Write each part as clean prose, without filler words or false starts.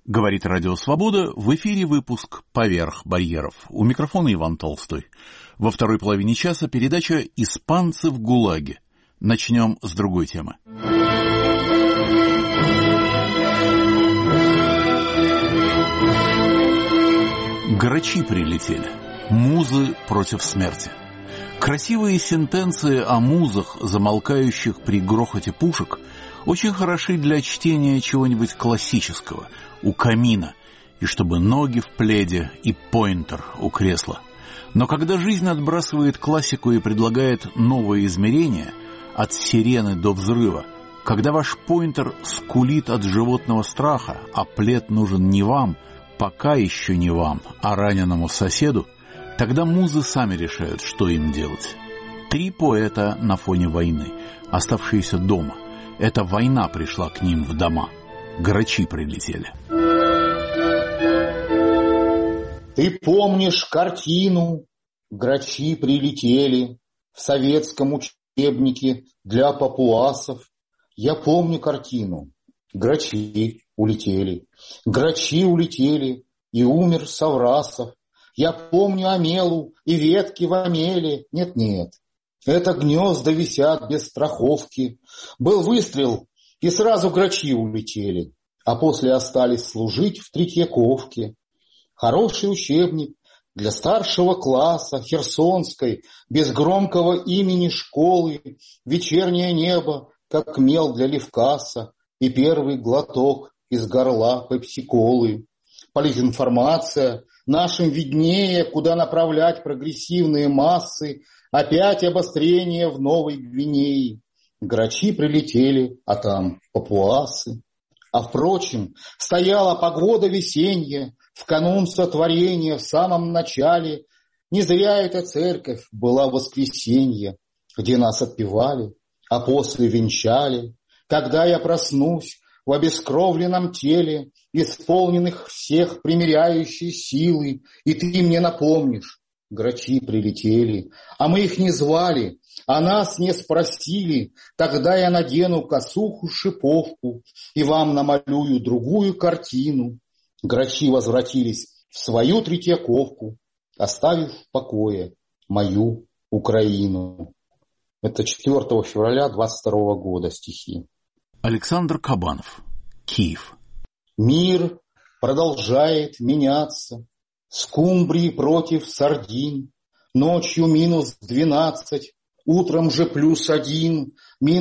Говорит Радио Свобода, в эфире выпуск «Поверх барьеров». У микрофона Иван Толстой. Во второй половине часа передача «Испанцы в ГУЛАГе». Начнем с другой темы. Грачи прилетели. Музы против смерти. Красивые сентенции о музах, замолкающих при грохоте пушек, очень хороши для чтения чего-нибудь классического, у камина, и чтобы ноги в пледе и поинтер у кресла. Но когда жизнь отбрасывает классику и предлагает новые измерения, от сирены до взрыва, когда ваш поинтер скулит от животного страха, а плед нужен не вам, пока еще не вам, а раненому соседу, тогда музы сами решают, что им делать. 3 поэта на фоне войны, оставшиеся дома. Эта война пришла к ним в дома. Грачи прилетели. Ты помнишь картину «Грачи прилетели» в советском учебнике для папуасов? Я помню картину. Грачи улетели. Грачи улетели, и умер Саврасов. Я помню омелу и ветки в омеле. Нет-нет, это гнезда висят без страховки. Был выстрел, и сразу грачи улетели, а после остались служить в Третьяковке. Хороший учебник для старшего класса Херсонской, без громкого имени школы, вечернее небо, как мел для Левкаса, и первый глоток из горла пепси-колы. Политинформация, нашим виднее, куда направлять прогрессивные массы, опять обострение в Новой Гвинее. Грачи прилетели, а там папуасы. А впрочем, стояла погода весенняя, в канун сотворения, в самом начале. Не зря эта церковь была воскресенье, где нас отпевали, а после венчали. Когда я проснусь в обескровленном теле, исполненных всех примиряющей силы, и ты мне напомнишь, грачи прилетели, а мы их не звали, а нас не спросили, тогда я надену косуху-шиповку и вам намалюю другую картину. Грачи возвратились в свою Третьяковку, оставив в покое мою Украину. Это 4 февраля 22 года стихи. Александр Кабанов. Киев. Мир продолжает меняться. Скумбрии против сардин. Ночью -12, утром же +1.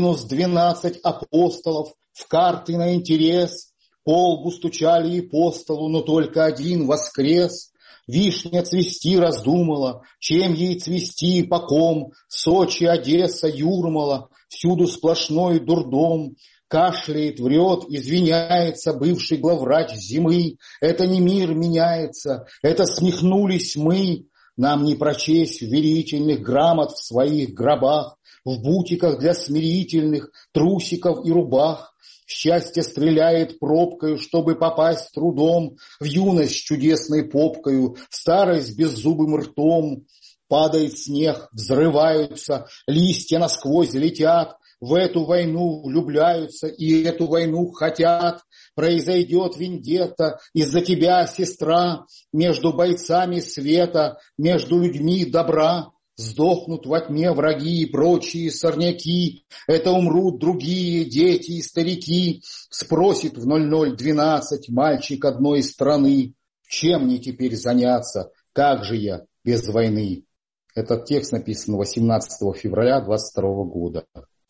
-12 апостолов в карты на интерес. Полбу стучали и по столу, но только один воскрес. Вишня цвести раздумала, чем ей цвести, по ком. Сочи, Одесса, Юрмала, всюду сплошной дурдом. Кашляет, врет, извиняется бывший главврач зимы. Это не мир меняется, это смехнулись мы. Нам не прочесть верительных грамот в своих гробах, в бутиках для смирительных трусиков и рубах. Счастье стреляет пробкою, чтобы попасть с трудом в юность с чудесной попкою, в старость беззубым ртом. Падает снег, взрываются, листья насквозь летят. В эту войну влюбляются и эту войну хотят. Произойдет вендетта из-за тебя, сестра, между бойцами света, между людьми добра. Сдохнут во тьме враги и прочие сорняки. Это умрут другие дети и старики. Спросит в 00:12 мальчик одной страны: чем мне теперь заняться? Как же я без войны? Этот текст написан 18 февраля 22 года.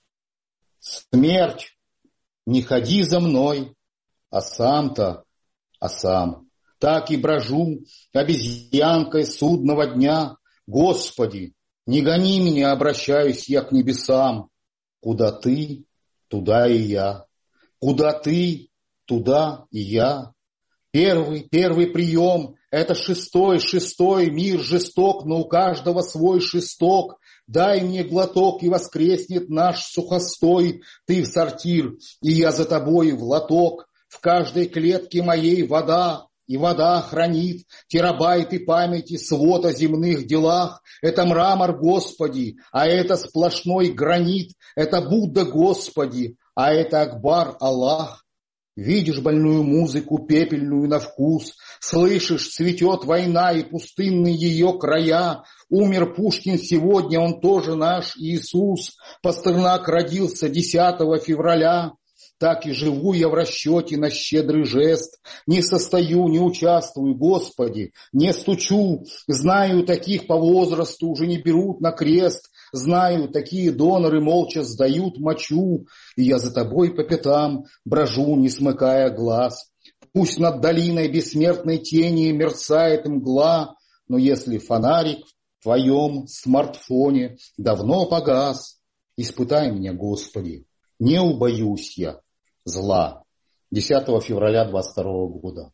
Смерть, не ходи за мной, а сам-то, а сам. Так и брожу обезьянкой судного дня. Господи, не гони меня, обращаюсь я к небесам. Куда ты, туда и я. Куда ты, туда и я. Первый прием — это шестой, мир жесток, но у каждого свой шесток. Дай мне глоток, и воскреснет наш сухостой. Ты в сортир, и я за тобой в лоток. В каждой клетке моей вода, и вода хранит терабайты памяти, свод о земных делах. Это мрамор, Господи, а это сплошной гранит. Это Будда, Господи, а это Акбар, Аллах. Видишь больную музыку, пепельную на вкус, слышишь, цветет война и пустынные ее края. Умер Пушкин сегодня, он тоже наш Иисус. Пастернак родился 10 февраля. Так и живу я в расчете на щедрый жест. Не состою, не участвую, Господи, не стучу. Знаю, таких по возрасту уже не берут на крест. Знаю, такие доноры молча сдают мочу. И я за тобой по пятам брожу, не смыкая глаз. Пусть над долиной бессмертной тени мерцает мгла, но если фонарик в твоем смартфоне давно погас, испытай меня, Господи, не убоюсь я зла. 10 февраля 22 года.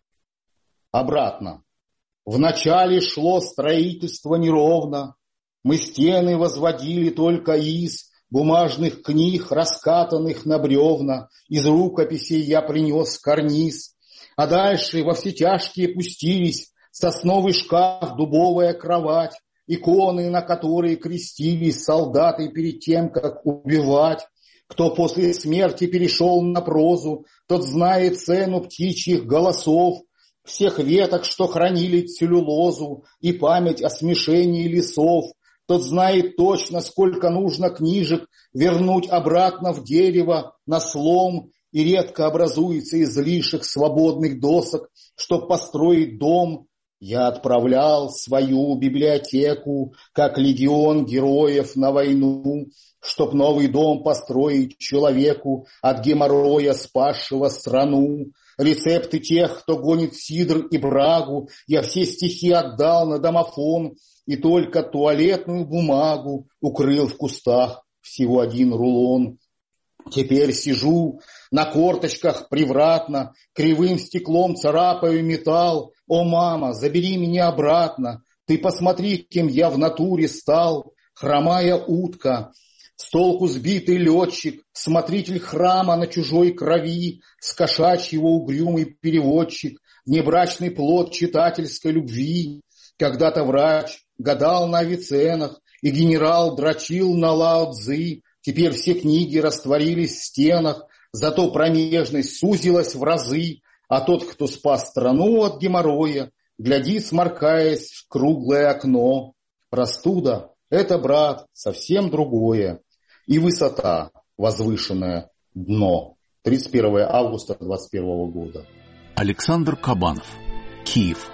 Обратно. Вначале шло строительство неровно. Мы стены возводили только из бумажных книг, раскатанных на бревна. Из рукописей я принес карниз. А дальше во все тяжкие пустились сосновый шкаф, дубовая кровать, иконы, на которые крестились солдаты перед тем, как убивать. Кто после смерти перешел на прозу, тот знает цену птичьих голосов, всех веток, что хранили целлюлозу, и память о смешении лесов. Тот знает точно, сколько нужно книжек вернуть обратно в дерево на слом, и редко образуется излишек свободных досок, чтоб построить дом. Я отправлял свою библиотеку, как легион героев на войну, чтоб новый дом построить человеку, от геморроя спасшего страну. Рецепты тех, кто гонит сидр и брагу, я все стихи отдал на домофон, и только туалетную бумагу укрыл в кустах всего один рулон. Теперь сижу на корточках привратно, кривым стеклом царапаю металл. О, мама, забери меня обратно, ты посмотри, кем я в натуре стал. Хромая утка, с толку сбитый летчик, смотритель храма на чужой крови, с кошачьего угрюмый переводчик, внебрачный плод читательской любви. Когда-то врач гадал на Авиценнах, и генерал дрочил на Лао Цзы. Теперь все книги растворились в стенах, зато промежность сузилась в разы, а тот, кто спас страну от геморроя, глядит, сморкаясь в круглое окно. Простуда — это, брат, совсем другое. И высота, возвышенное дно. 31 августа 2021 года. Александр Кабанов. Киев.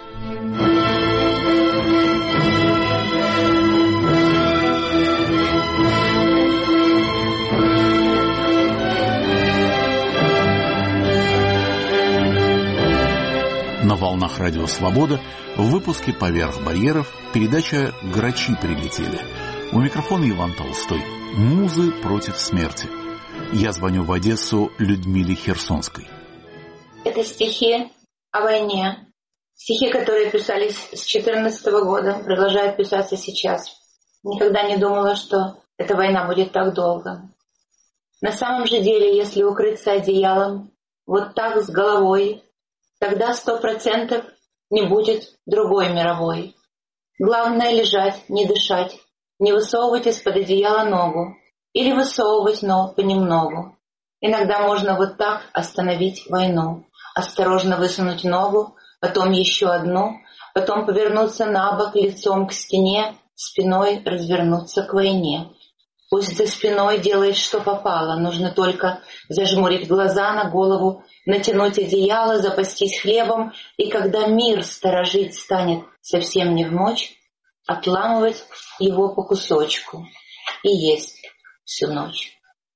На волнах Радио Свобода в выпуске «Поверх барьеров» передача «Грачи прилетели». У микрофона Иван Толстой. Музы против смерти. Я звоню в Одессу Людмиле Херсонской. Это стихи о войне. Стихи, которые писались с 2014 года, продолжают писаться сейчас. Никогда не думала, что эта война будет так долго. На самом же деле, если укрыться одеялом, вот так с головой, тогда 100% не будет другой мировой. Главное лежать, не дышать, не высовывать из-под одеяла ногу. Или высовывать, но понемногу. Иногда можно вот так остановить войну. Осторожно высунуть ногу, потом еще одну, потом повернуться на бок лицом к стене, спиной развернуться к войне. Пусть за спиной делает, что попало, нужно только зажмурить глаза на голову, натянуть одеяло, запастись хлебом, и когда мир сторожить станет совсем не вмочь, отламывать его по кусочку и есть всю ночь.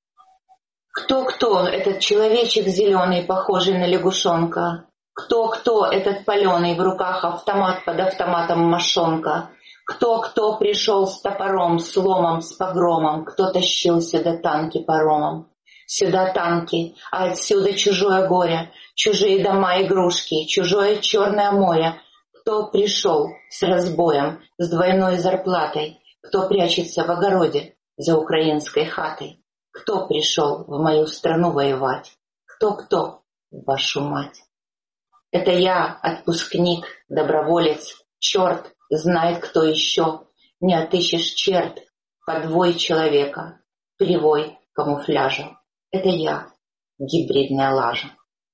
Кто этот человечек зеленый, похожий на лягушонка? Кто этот паленый, в руках автомат, под автоматом мошонка? Кто пришел с топором, с ломом, с погромом? Кто тащил сюда танки паромом? Сюда танки, а отсюда чужое горе, чужие дома, игрушки, чужое черное море. Кто пришел с разбоем, с двойной зарплатой? Кто прячется в огороде за украинской хатой? Кто пришел в мою страну воевать? Кто, вашу мать? Это я, отпускник, доброволец, черт, знает кто еще. Не отыщешь черт, подвой человека, привой камуфляжа. Это я, гибридная лажа.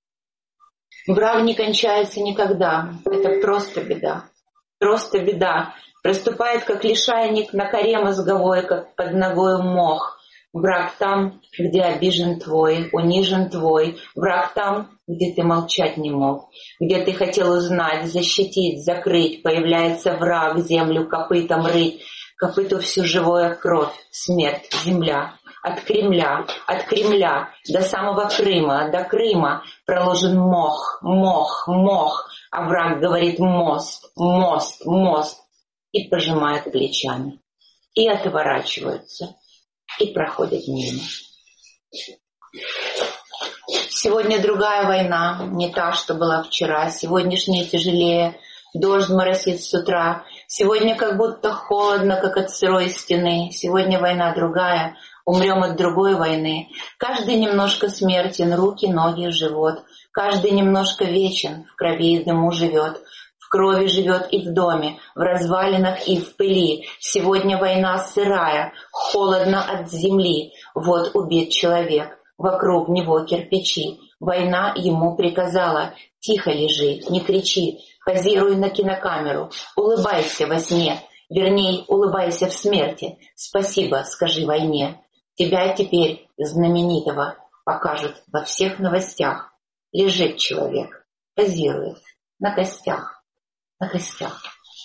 Враг не кончается никогда. Это просто беда. Просто беда. Проступает, как лишайник на коре мозговой, как под ногой мох. Враг там, где обижен твой, унижен твой. Враг там, где ты молчать не мог. Где ты хотел узнать, защитить, закрыть. Появляется враг, землю копытом рыть. Копыту всю живое кровь, смерть, земля. От Кремля до самого Крыма, до Крыма проложен мох, мох, мох. А враг говорит мост, мост, мост. И пожимают плечами. И отворачиваются. И проходят мимо. Сегодня другая война, не та, что была вчера. Сегодняшняя тяжелее. Дождь моросит с утра. Сегодня как будто холодно, как от сырой стены. Сегодня война другая. Умрем от другой войны. Каждый немножко смертен, руки, ноги, живот. Каждый немножко вечен, в крови и дыму живет. В крови живет и в доме, в развалинах и в пыли. Сегодня война сырая, холодно от земли. Вот убит человек, вокруг него кирпичи. Война ему приказала: тихо лежи, не кричи, позируй на кинокамеру, улыбайся во сне, верней, улыбайся в смерти. Спасибо, скажи войне. Тебя теперь, знаменитого, покажут во всех новостях. Лежит человек, позирует на костях. На костях.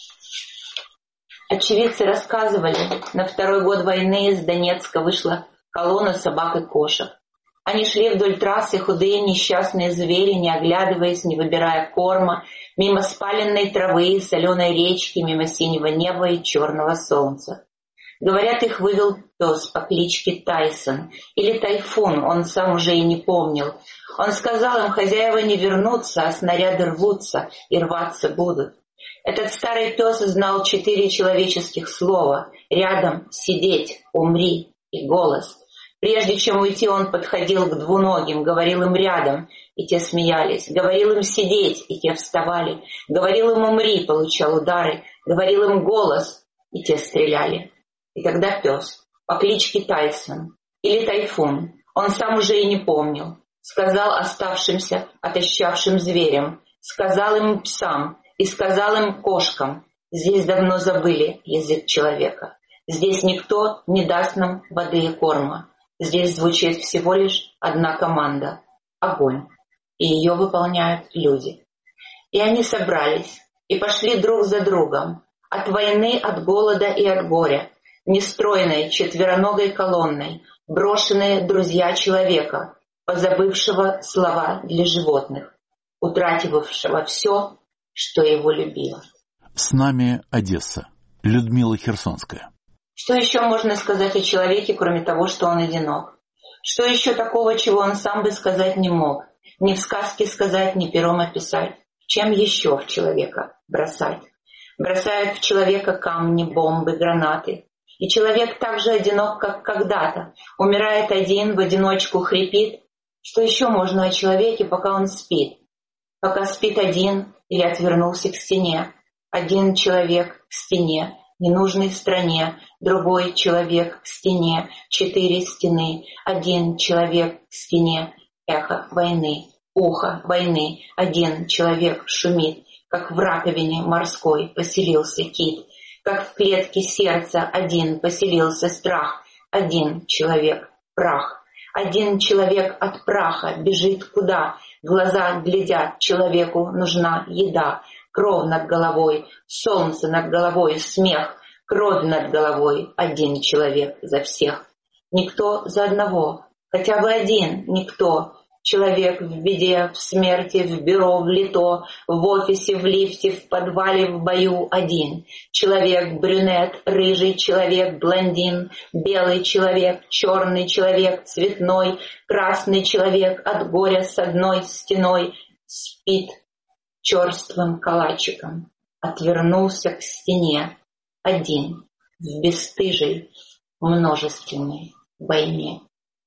Очевидцы рассказывали, на второй год войны из Донецка вышла колонна собак и кошек. Они шли вдоль трассы, худые несчастные звери, не оглядываясь, не выбирая корма, мимо спаленной травы, соленой речки, мимо синего неба и черного солнца. Говорят, их вывел пес по кличке Тайсон или Тайфун, он сам уже и не помнил. Он сказал им: хозяева не вернутся, а снаряды рвутся и рваться будут. Этот старый пес знал 4 человеческих слова: рядом, сидеть, умри и голос. Прежде чем уйти, он подходил к двуногим, говорил им рядом, и те смеялись. Говорил им сидеть, и те вставали. Говорил им умри, получал удары. Говорил им голос, и те стреляли. И тогда пес по кличке Тайсон или Тайфун, он сам уже и не помнил, сказал оставшимся, отощавшим зверям, сказал им псам и сказал им кошкам: здесь давно забыли язык человека. Здесь никто не даст нам воды и корма. Здесь звучит всего лишь одна команда — огонь. И ее выполняют люди. И они собрались и пошли друг за другом. От войны, от голода и от горя. Нестройной четвероногой колонной, брошенные друзья человека, позабывшего слова для животных, утратившего все, что его любило. С нами Одесса. Людмила Херсонская. Что еще можно сказать о человеке, кроме того, что он одинок? Что еще такого, чего он сам бы сказать не мог? Ни в сказке сказать, ни пером описать. Чем еще в человека бросать? Бросают в человека камни, бомбы, гранаты. И человек так же одинок, как когда-то. Умирает один, в одиночку хрипит. Что еще можно о человеке, пока он спит? Пока спит один или отвернулся к стене. Один человек к стене, ненужной стране. Другой человек к стене, 4 стены. Один человек к стене, эхо войны, ухо войны. Один человек шумит, как в раковине морской поселился кит. Как в клетке сердца один поселился страх. Один человек — прах. Один человек от праха бежит куда? Глаза глядят, человеку нужна еда. Кровь над головой, солнце над головой, смех. Кровь над головой, один человек за всех. Никто за одного, хотя бы один, никто. Человек в беде, в смерти, в бюро, в лито, в офисе, в лифте, в подвале, в бою один. Человек брюнет, рыжий человек, блондин, белый человек, черный человек, цветной, красный человек, от горя с одной стеной спит черствым калачиком. Отвернулся к стене, один, в бесстыжей, множественной войне.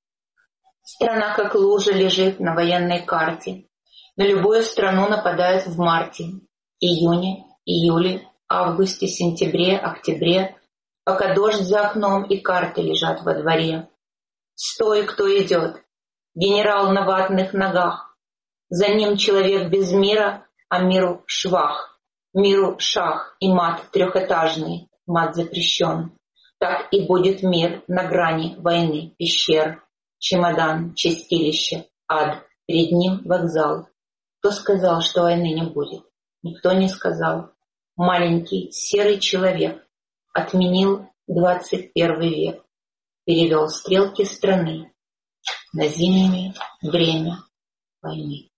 Страна как лужа лежит на военной карте. На любую страну нападают в марте, июне, июле, августе, сентябре, октябре, пока дождь за окном и карты лежат во дворе. Стой, кто идет! Генерал на ватных ногах. За ним человек без мира, а миру швах. Миру шах и мат трехэтажный, мат запрещен. Так и будет мир на грани войны пещер. Чемодан, чистилище, ад, перед ним вокзал. Кто сказал, что войны не будет? Никто не сказал. Маленький серый человек отменил 21 век, перевел стрелки страны на зимнее время войны.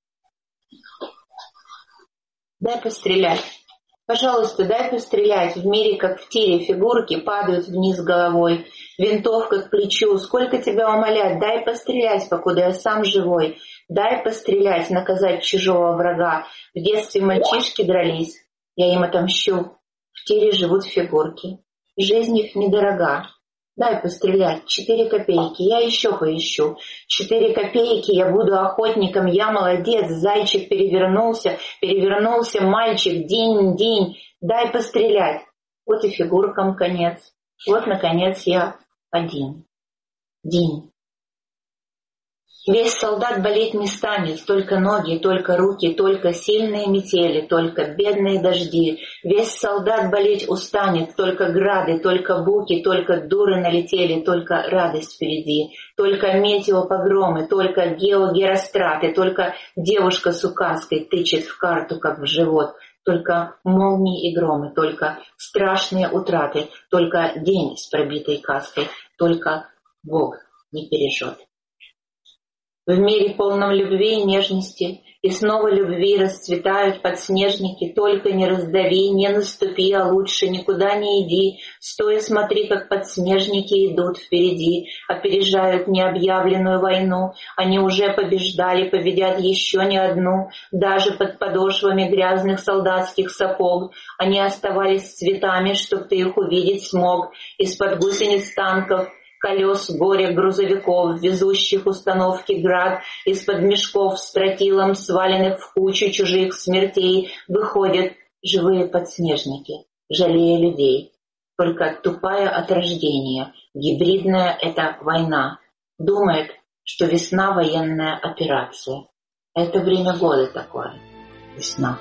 Дай пострелять. Пожалуйста, дай пострелять. В мире, как в тире, фигурки падают вниз головой. Винтовка к плечу. Сколько тебя умолять? Дай пострелять, покуда я сам живой. Дай пострелять, наказать чужого врага. В детстве мальчишки дрались. Я им отомщу. В тире живут фигурки. Жизнь их недорога. Дай пострелять. 4 копейки. Я еще поищу. 4 копейки. Я буду охотником. Я молодец. Зайчик перевернулся. Перевернулся мальчик. День, день. Дай пострелять. Вот и фигуркам конец. Вот, наконец, я один. День. Весь солдат болеть не станет, только ноги, только руки, только сильные метели, только бедные дожди. Весь солдат болеть устанет, только грады, только буки, только дуры налетели, только радость впереди, только метеопогромы, только геогеростраты, только девушка с указкой тычет в карту, как в живот, только молнии и громы, только страшные утраты, только день с пробитой каской, только Бог не пережжет. В мире полном любви и нежности, и снова любви расцветают подснежники. Только не раздави, не наступи, а лучше никуда не иди. Стоя смотри, как подснежники идут впереди, опережают необъявленную войну. Они уже побеждали, победят еще не одну. Даже под подошвами грязных солдатских сапог они оставались цветами, чтоб ты их увидеть смог. Из-под гусениц танков, колес горя грузовиков, везущих установки град, из-под мешков с тротилом, сваленных в кучу чужих смертей, выходят живые подснежники, жалея людей. Только тупая от рождения, гибридная эта война, думает, что весна — военная операция. Это время года такое, весна.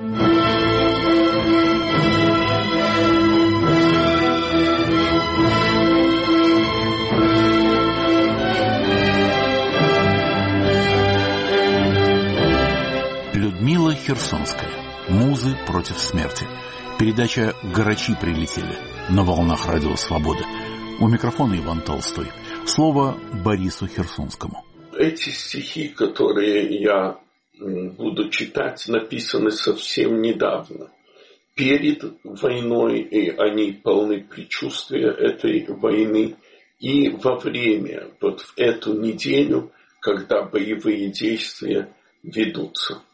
Людмила Херсонская. Музы против смерти. Передача «Грачи прилетели» на волнах Радио Свобода. У микрофона Иван Толстой. Слово Борису Херсонскому. Эти стихи, которые я буду читать, написаны совсем недавно. Перед войной, и они полны предчувствия этой войны, и во время, вот в эту неделю, когда боевые действия ведутся.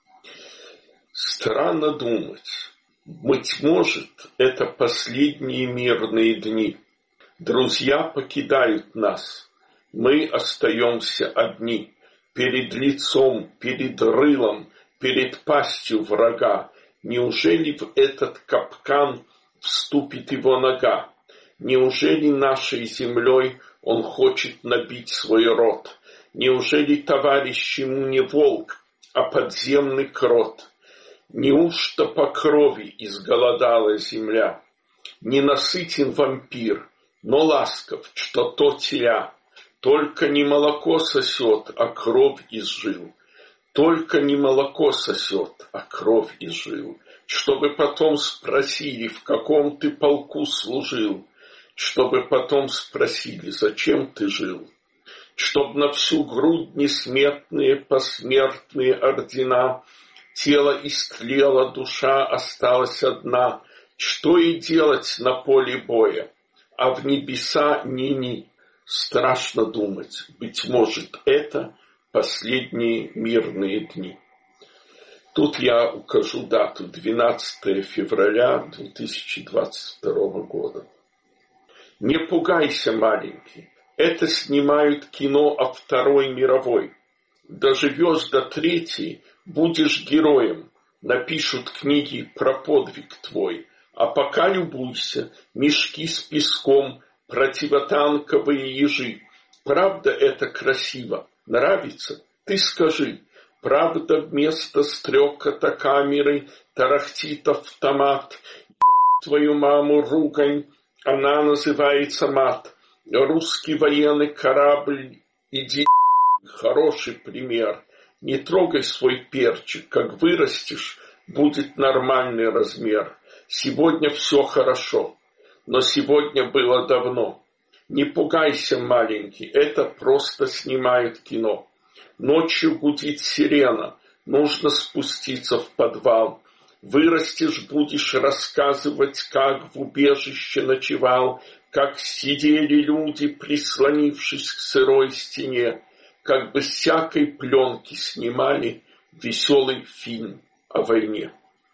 Странно думать, быть может, это последние мирные дни. Друзья покидают нас, мы остаемся одни. Перед лицом, перед рылом, перед пастью врага. Неужели в этот капкан вступит его нога? Неужели нашей землей он хочет набить свой рот? Неужели товарищ ему не волк, а подземный крот? Неужто по крови изголодала земля? Ненасытен вампир, но ласков, что то теля. Только не молоко сосет, а кровь из жил. Только не молоко сосет, а кровь из жил. Чтобы потом спросили, в каком ты полку служил. Чтобы потом спросили, зачем ты жил. Чтоб на всю грудь несметные посмертные ордена. Тело истлело, душа осталась одна. Что и делать на поле боя? А в небеса ни-ни. Страшно думать, быть может, это последние мирные дни. Тут я укажу дату 12 февраля 2022 года. Не пугайся, маленький, это снимают кино о Второй мировой. Доживешь до третьей, будешь героем, напишут книги про подвиг твой. А пока любуйся, мешки с песком, противотанковые ежи. Правда это красиво? Нравится? Ты скажи. Правда, вместо стрекота камеры тарахтит автомат. Твою маму ругань, она называется мат. Русский военный корабль, иди, хороший пример. Не трогай свой перчик, как вырастешь, будет нормальный размер. Сегодня все хорошо, но сегодня было давно. Не пугайся, маленький, это просто снимают кино. Ночью гудит сирена, нужно спуститься в подвал. Вырастешь, будешь рассказывать, как в убежище ночевал, как сидели люди, прислонившись к сырой стене, как бы с всякой пленки снимали веселый фильм о войне.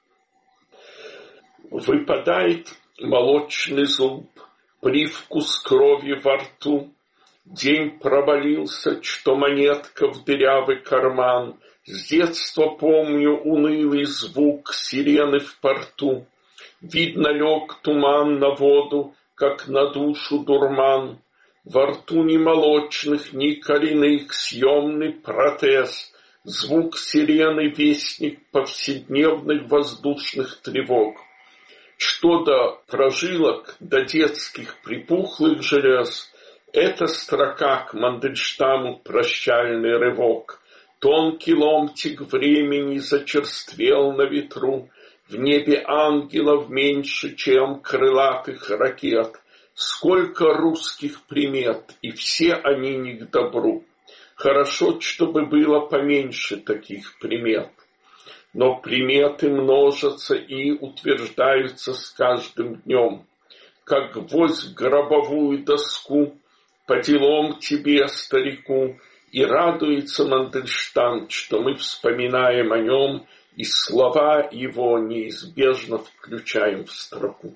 Выпадает молочный зуб, привкус крови во рту. День провалился, что монетка в дырявый карман. С детства помню унылый звук сирены в порту. Видно, лег туман на воду, как на душу дурман. Во рту ни молочных, ни коренных, съемный протез. Звук сирены — вестник повседневных воздушных тревог. Что до прожилок, до детских припухлых желез, эта строка к Мандельштаму прощальный рывок. Тонкий ломтик времени зачерствел на ветру. В небе ангелов меньше, чем крылатых ракет. Сколько русских примет, и все они не к добру. Хорошо, чтобы было поменьше таких примет. Но приметы множатся и утверждаются с каждым днем. Как гвоздь в гробовую доску, по делам тебе, старику, и радуется Мандельштам, что мы вспоминаем о нем, и слова его неизбежно включаем в строку.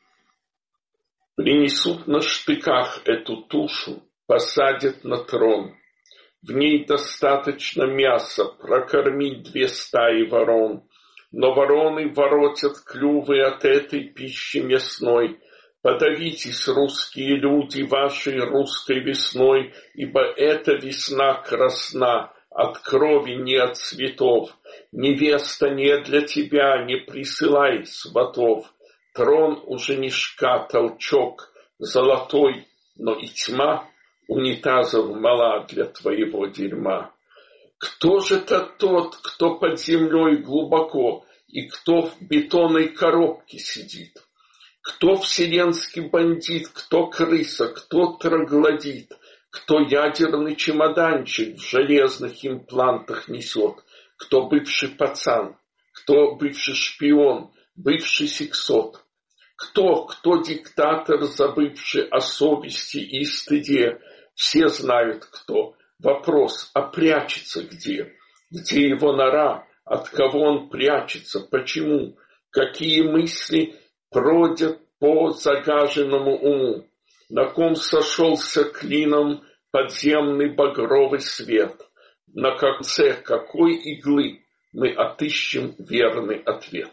Принесут на штыках эту тушу, посадят на трон. В ней достаточно мяса прокормить 2 стаи ворон. Но вороны воротят клювы от этой пищи мясной. Подавитесь, русские люди, вашей русской весной, ибо эта весна красна, от крови, не от цветов. Невеста не для тебя, не присылай сватов. Трон у женишка толчок золотой, но и тьма унитазов мала для твоего дерьма. Кто же это тот, кто под землей глубоко, и кто в бетонной коробке сидит? Кто вселенский бандит, кто крыса, кто троглодит, кто ядерный чемоданчик в железных имплантах несет, кто бывший пацан, кто бывший шпион, бывший сексот. Кто диктатор, забывший о совести и стыде? Все знают, кто. Вопрос, а прячется где? Где его нора? От кого он прячется? Почему? Какие мысли бродят по загаженному уму? На ком сошелся клином подземный багровый свет? На конце какой иглы мы отыщем верный ответ?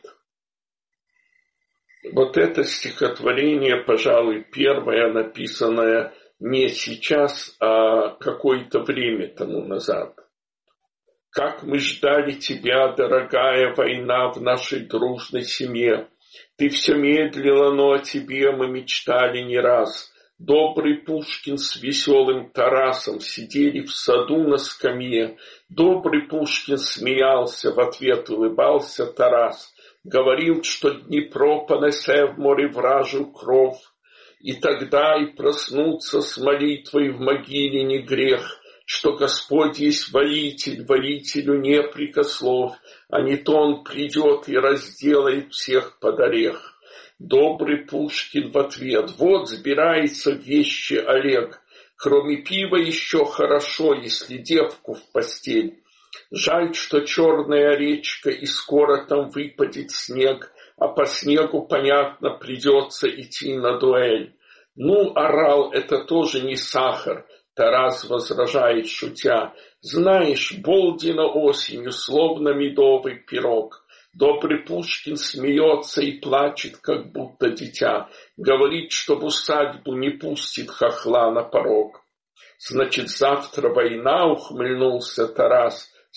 Вот это стихотворение, пожалуй, первое, написанное не сейчас, а какое-то время тому назад. Как мы ждали тебя, дорогая война, в нашей дружной семье. Ты все медлила, но о тебе мы мечтали не раз. Добрый Пушкин с веселым Тарасом сидели в саду на скамье. Добрый Пушкин смеялся, в ответ улыбался Тарас. Говорил, что Днепро понесе в море вражью кровь. И тогда и проснуться с молитвой в могиле не грех, что Господь есть воитель, воителю не прикослов, а не то он придет и разделает всех под орех. Добрый Пушкин в ответ: вот сбирается вещи Олег, кроме пива еще хорошо, если девку в постель. Жаль, что черная речка, и скоро там выпадет снег, а по снегу, понятно, придется идти на дуэль. Ну, орал, это тоже не сахар, Тарас возражает, шутя. Знаешь, Болдина осенью, словно медовый пирог. Добрый Пушкин смеется и плачет, как будто дитя. Говорит, что в усадьбу не пустит хохла на порог. Значит, завтра война, ухмыльнулся Тарас.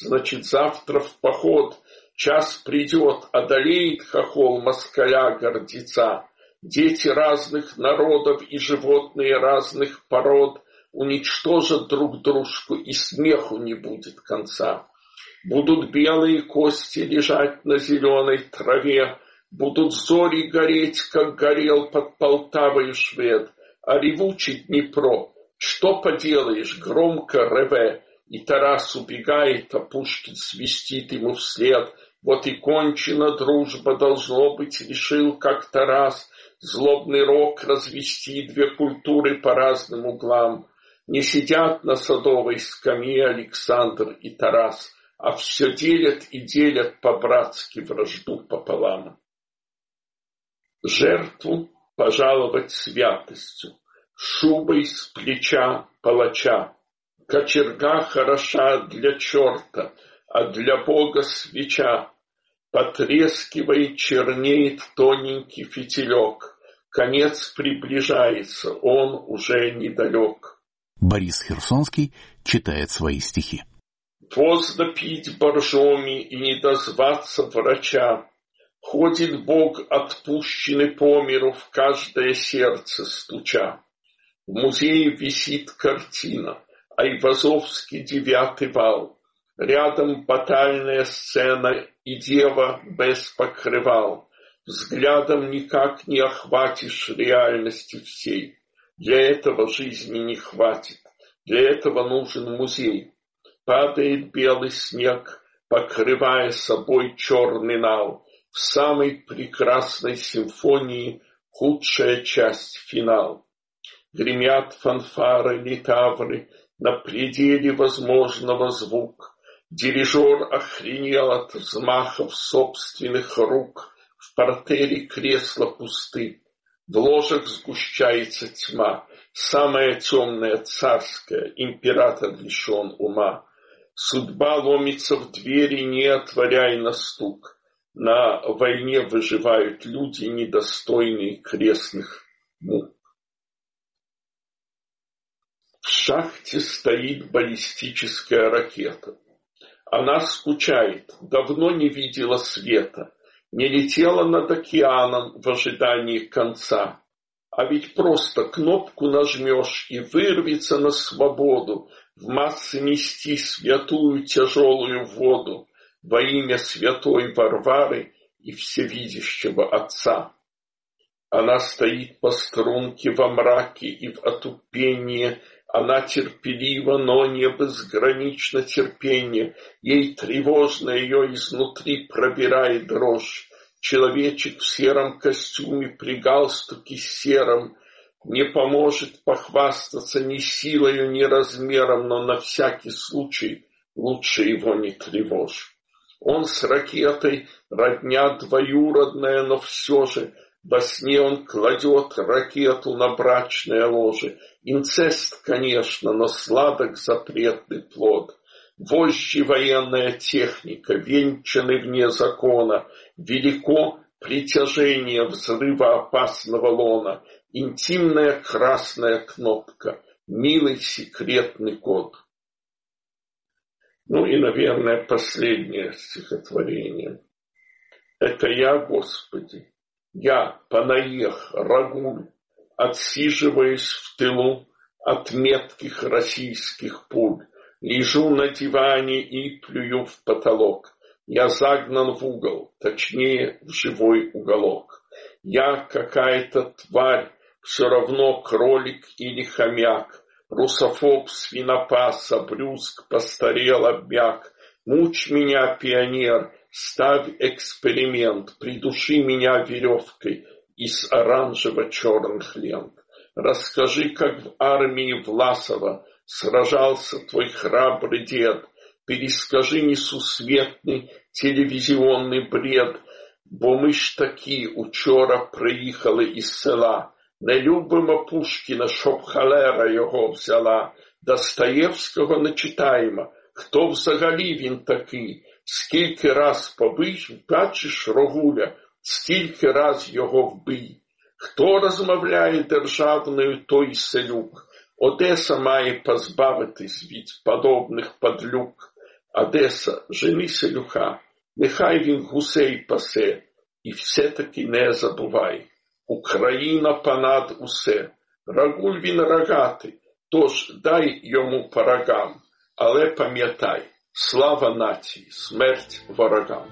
значит, завтра в поход. Час придет, одолеет хохол москаля-гордеца. Дети разных народов и животные разных пород уничтожат друг дружку, и смеху не будет конца. Будут белые кости лежать на зеленой траве, будут зори гореть, как горел под Полтавой швед, а ревучий Днепро, что поделаешь, громко реве, и Тарас убегает, а Пушкин свистит ему вслед. Вот и кончена дружба, должно быть, решил как-то раз злобный рок развести две культуры по разным углам. Не сидят на садовой скамье Александр и Тарас, а все делят и делят по-братски вражду пополам. Жертву пожаловать святостью, шубой с плеча палача. Кочерга хороша для черта, а для Бога свеча. Потрескивает, чернеет тоненький фитилек. Конец приближается, он уже недалек. Борис Херсонский читает свои стихи. Поздно пить боржоми и не дозваться врача. Ходит Бог отпущенный по миру, в каждое сердце стуча. В музее висит картина «Айвазовский 9 вал». Рядом батальная сцена и дева без покрывал. Взглядом никак не охватишь реальности всей. Для этого жизни не хватит, для этого нужен музей. Падает белый снег, покрывая собой черный нал. В самой прекрасной симфонии худшая часть — финал. Гремят фанфары, литавры, на пределе возможного звук. Дирижер охренел от взмахов собственных рук. В партере кресла пусты, в ложах сгущается тьма. Самая темная царская, император лишен ума. Судьба ломится в двери, не отворяй на стук. На войне выживают люди, недостойные крестных мук. В шахте стоит баллистическая ракета. Она скучает, давно не видела света, не летела над океаном в ожидании конца. А ведь просто кнопку нажмешь и вырвется на свободу, в массы нести святую тяжелую воду во имя святой Варвары и всевидящего Отца. Она стоит по струнке во мраке и в отупении. Она терпелива, но не безгранично терпение. Ей тревожно, ее изнутри пробирает дрожь. Человечек в сером костюме при галстуке сером не поможет похвастаться ни силою, ни размером, но на всякий случай лучше его не тревожь. Он с ракетой родня двоюродная, но все же во сне он кладет ракету на брачное ложе. Инцест, конечно, но сладок запретный плод. Вожжи военная техника, венчаны вне закона. Велико притяжение взрыва опасного лона. Интимная красная кнопка, милый секретный код. Ну и, наверное, последнее стихотворение. Это я, Господи. Я, Панаех, Рагуль, отсиживаясь в тылу от метких российских пуль, лежу на диване и плюю в потолок. Я загнан в угол, точнее, в живой уголок. Я какая-то тварь, все равно кролик или хомяк, русофоб, свинопас, обрюзг, постарел, обмяк. Мучь меня, пионер, ставь эксперимент, придуши меня веревкой из оранжево-черных лент. Расскажи, как в армии Власова сражался твой храбрый дед. Перескажи несусветный телевізіонний бред, бо ми ж таки учора приїхали із села. Не любимо Пушкіна, щоб холера його взяла. Достоєвського не читаємо. Хто взагалі він такий? Скільки раз бачиш Рогуля, стільки раз його вбий. Хто розмовляє державною, той селюк. Одеса має позбавитись від подобних падлюк. Одеса, женись, Ілюха, нехай він гусей пасе, і все-таки не забувай. Україна понад усе, Рагуль він рогатий, тож дай йому по рогам, але пам'ятай, слава нації, смерть ворогам.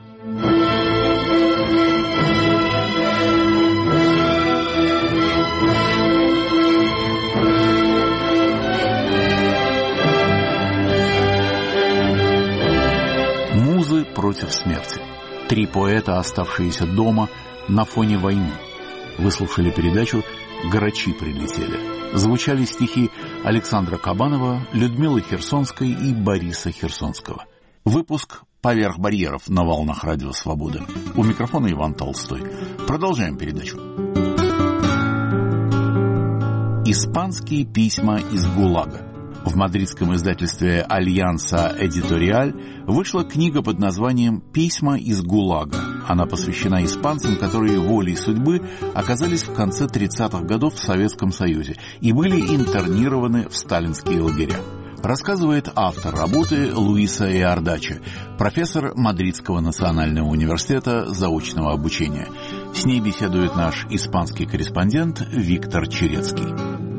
Музы против смерти. 3 поэта, оставшиеся дома на фоне войны. Вы слушали передачу «Грачи прилетели». Звучали стихи Александра Кабанова, Людмилы Херсонской и Бориса Херсонского. Выпуск «Поверх барьеров» на волнах Радио Свободы. У микрофона Иван Толстой. Продолжаем передачу. Испанские письма из ГУЛАГа. В мадридском издательстве «Альянса Эдиториаль» вышла книга под названием «Письма из ГУЛАГа». Она посвящена испанцам, которые волей судьбы оказались в конце 30-х годов в Советском Союзе и были интернированы в сталинские лагеря. Рассказывает автор работы Луиса Иордаче, профессор Мадридского национального университета заочного обучения. С ней беседует наш испанский корреспондент Виктор Черецкий.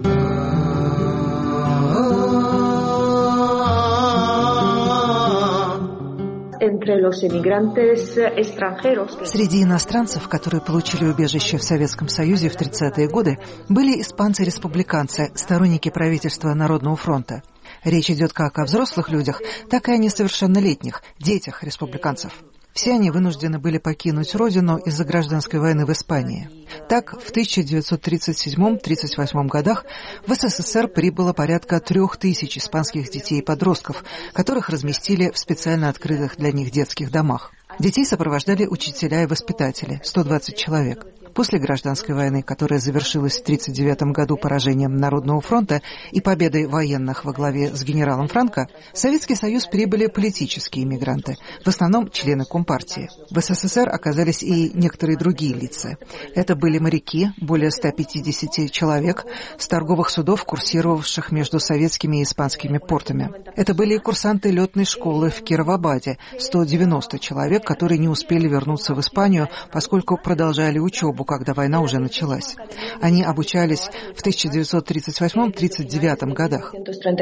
Среди иностранцев, которые получили убежище в Советском Союзе в 30-е годы, были испанцы-республиканцы, сторонники правительства Народного фронта. Речь идет как о взрослых людях, так и о несовершеннолетних, детях республиканцев. Все они вынуждены были покинуть родину из-за гражданской войны в Испании. Так, в 1937-1938 годах в СССР прибыло порядка 3000 испанских детей и подростков, которых разместили в специально открытых для них детских домах. Детей сопровождали учителя и воспитатели, 120 человек. После гражданской войны, которая завершилась в 1939 году поражением Народного фронта и победой военных во главе с генералом Франко, в Советский Союз прибыли политические иммигранты, в основном члены Компартии. В СССР оказались и некоторые другие лица. Это были моряки, более 150 человек, с торговых судов, курсировавших между советскими и испанскими портами. Это были и курсанты летной школы в Кировабаде, 190 человек, которые не успели вернуться в Испанию, поскольку продолжали учебу, когда война уже началась. Они обучались в 1938-1939 годах.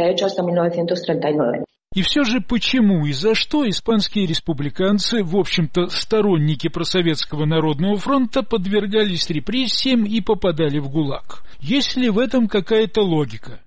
И все же почему и за что испанские республиканцы, в общем-то сторонники просоветского Народного фронта, подвергались репрессиям и попадали в ГУЛАГ? Есть ли в этом какая-то логика?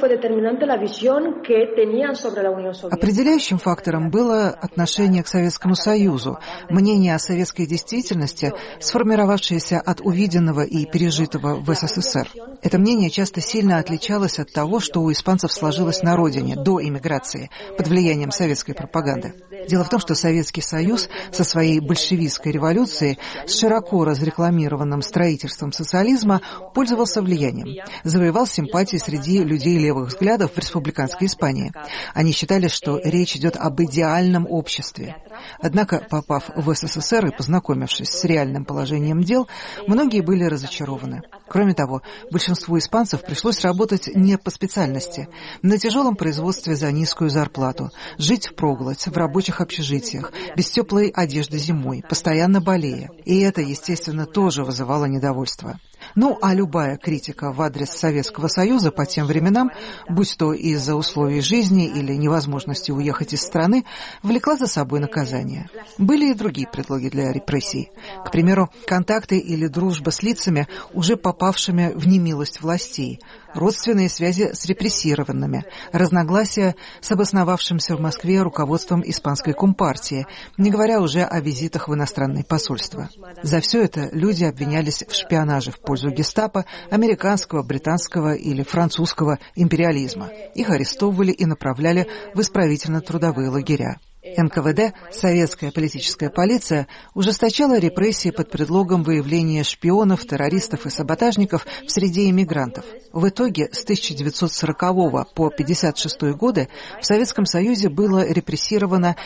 Определяющим фактором было отношение к Советскому Союзу, мнение о советской действительности, сформировавшееся от увиденного и пережитого в СССР. Это мнение часто сильно отличалось от того, что у испанцев сложилось на родине до эмиграции под влиянием советской пропаганды. Дело в том, что Советский Союз со своей большевистской революцией, с широко разрекламированным строительством социализма, пользовался влиянием, завоевал симпатии среди людей левых взглядов в республиканской Испании. Они считали, что речь идет об идеальном обществе. Однако, попав в СССР и познакомившись с реальным положением дел, многие были разочарованы. Кроме того, большинству испанцев пришлось работать не по специальности, на тяжелом производстве за низкую зарплату, жить впроголодь в рабочих общежитиях, без теплой одежды зимой, постоянно болея. И это, естественно, тоже вызывало недовольство. Ну, а любая критика в адрес Советского Союза по тем временам, будь то из-за условий жизни или невозможности уехать из страны, влекла за собой наказание. Были и другие предлоги для репрессий. К примеру, контакты или дружба с лицами, уже попавшими в немилость властей, родственные связи с репрессированными, разногласия с обосновавшимся в Москве руководством испанской компартии, не говоря уже о визитах в иностранные посольства. За все это люди обвинялись в шпионаже в пользу гестапо, американского, британского или французского империализма. Их арестовывали и направляли в исправительно-трудовые лагеря. НКВД, советская политическая полиция, ужесточала репрессии под предлогом выявления шпионов, террористов и саботажников в среде иммигрантов. В итоге с 1940 по 1956 годы в Советском Союзе было репрессировано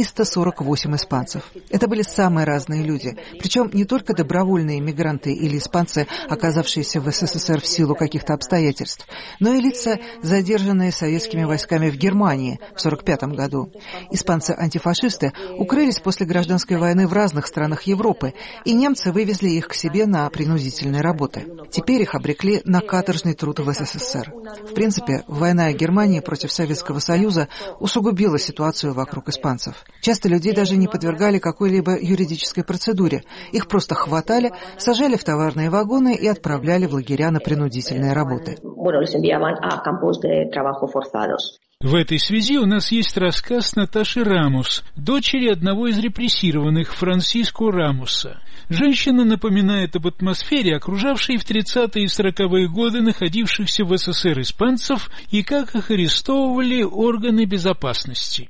348 испанцев. Это были самые разные люди, причем не только добровольные иммигранты или испанцы, оказавшиеся в СССР в силу каких-то обстоятельств, но и лица, задержанные советскими войсками в Германии в 1945 году, испанцы антифашисты укрылись после гражданской войны в разных странах Европы, и немцы вывезли их к себе на принудительные работы. Теперь их обрекли на каторжный труд в СССР. В принципе, война Германии против Советского Союза усугубила ситуацию вокруг испанцев. Часто людей даже не подвергали какой-либо юридической процедуре. Их просто хватали, сажали в товарные вагоны и отправляли в лагеря на принудительные работы. В этой связи у нас есть рассказ Наташи Рамос, дочери одного из репрессированных, Франсиско Рамоса. Женщина напоминает об атмосфере, окружавшей в 30-е и 40-е годы находившихся в СССР испанцев, и как их арестовывали органы безопасности.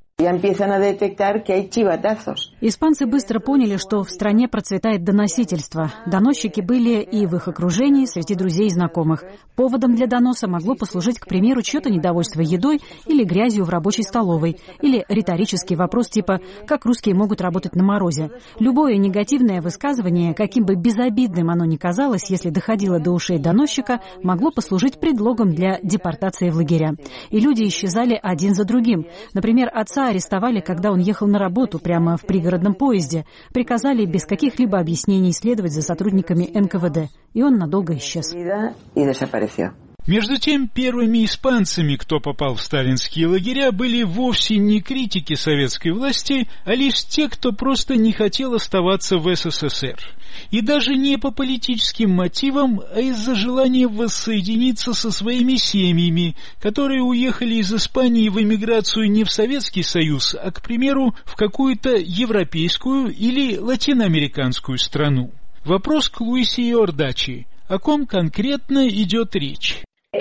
Испанцы быстро поняли, что в стране процветает доносительство. Доносчики были и в их окружении, среди друзей и знакомых. Поводом для доноса могло послужить, к примеру, чье-то недовольство едой или грязью в рабочей столовой, или риторический вопрос типа «как русские могут работать на морозе?». Любое негативное высказывание, каким бы безобидным оно ни казалось, если доходило до ушей доносчика, могло послужить предлогом для депортации в лагеря. И люди исчезали один за другим. Например, отца арестовали, когда он ехал на работу прямо в пригородном поезде. Приказали без каких-либо объяснений следовать за сотрудниками НКВД. И он надолго исчез. Между тем, первыми испанцами, кто попал в сталинские лагеря, были вовсе не критики советской власти, а лишь те, кто просто не хотел оставаться в СССР. И даже не по политическим мотивам, а из-за желания воссоединиться со своими семьями, которые уехали из Испании в эмиграцию не в Советский Союз, а, к примеру, в какую-то европейскую или латиноамериканскую страну. Вопрос к Луисе Иордачи. О ком конкретно идет речь?